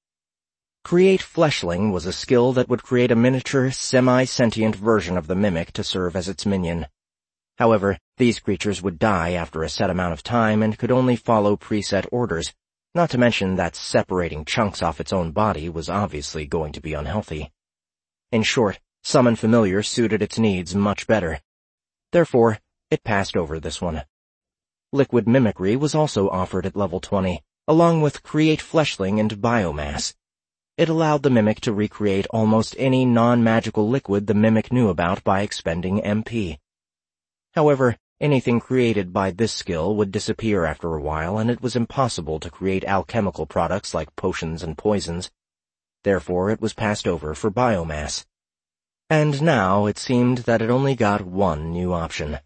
Create Fleshling was a skill that would create a miniature, semi-sentient version of the Mimic to serve as its minion. However, these creatures would die after a set amount of time and could only follow preset orders, not to mention that separating chunks off its own body was obviously going to be unhealthy. In short, Summon Familiar suited its needs much better. Therefore, it passed over this one. Liquid Mimicry was also offered at level 20, along with Create Fleshling and Biomass. It allowed the Mimic to recreate almost any non-magical liquid the Mimic knew about by expending MP. However, anything created by this skill would disappear after a while, and it was impossible to create alchemical products like potions and poisons. Therefore, it was passed over for Biomass. And now it seemed that it only got one new option.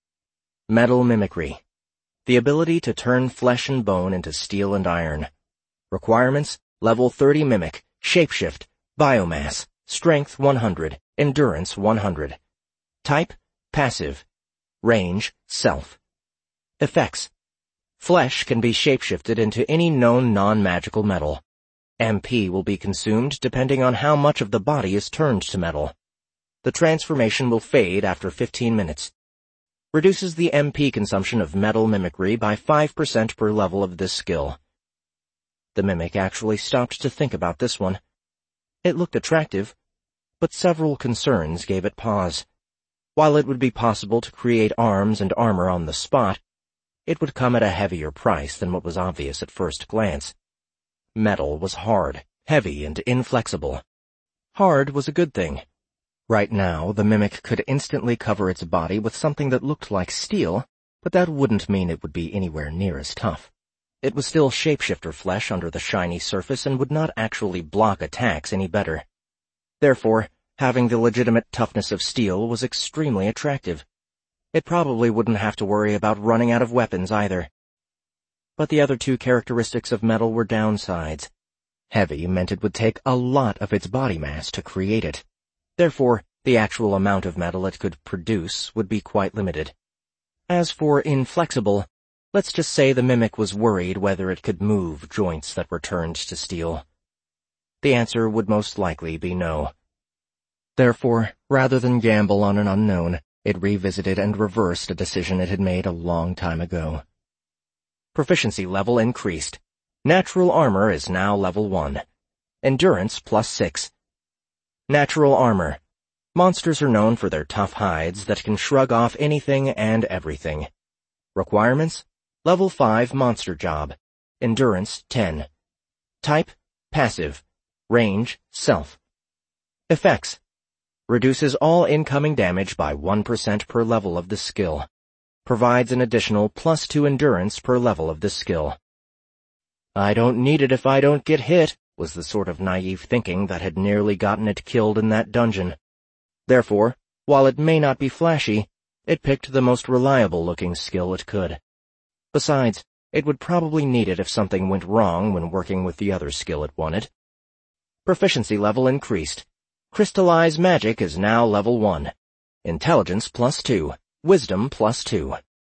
Metal Mimicry. The ability to turn flesh and bone into steel and iron. Requirements, level 30 Mimic, Shapeshift, Biomass, Strength 100, Endurance 100. Type, Passive. Range, Self. Effects. Flesh can be shapeshifted into any known non-magical metal. MP will be consumed depending on how much of the body is turned to metal. The transformation will fade after 15 minutes. Reduces the MP consumption of Metal Mimicry by 5% per level of this skill. The Mimic actually stopped to think about this one. It looked attractive, but several concerns gave it pause. While it would be possible to create arms and armor on the spot, it would come at a heavier price than what was obvious at first glance. Metal was hard, heavy, and inflexible. Hard was a good thing. Right now, the Mimic could instantly cover its body with something that looked like steel, but that wouldn't mean it would be anywhere near as tough. It was still shapeshifter flesh under the shiny surface and would not actually block attacks any better. Therefore, having the legitimate toughness of steel was extremely attractive. It probably wouldn't have to worry about running out of weapons either. But the other two characteristics of metal were downsides. Heavy meant it would take a lot of its body mass to create it. Therefore, the actual amount of metal it could produce would be quite limited. As for inflexible, let's just say the Mimic was worried whether it could move joints that were turned to steel. The answer would most likely be no. Therefore, rather than gamble on an unknown, it revisited and reversed a decision it had made a long time ago. Proficiency level increased. Natural Armor is now level 1. Endurance plus 6. Natural Armor. Monsters are known for their tough hides that can shrug off anything and everything. Requirements, level 5 Monster Job. Endurance 10. Type, Passive. Range, Self. Effects. Reduces all incoming damage by 1% per level of the skill. provides an additional +2 endurance per level of this skill. I don't need it if I don't get hit, was the sort of naive thinking that had nearly gotten it killed in that dungeon. Therefore, while it may not be flashy, it picked the most reliable-looking skill it could. Besides, it would probably need it if something went wrong when working with the other skill it wanted. Proficiency level increased. Crystallize Magic is now level 1. Intelligence +2. Wisdom +2.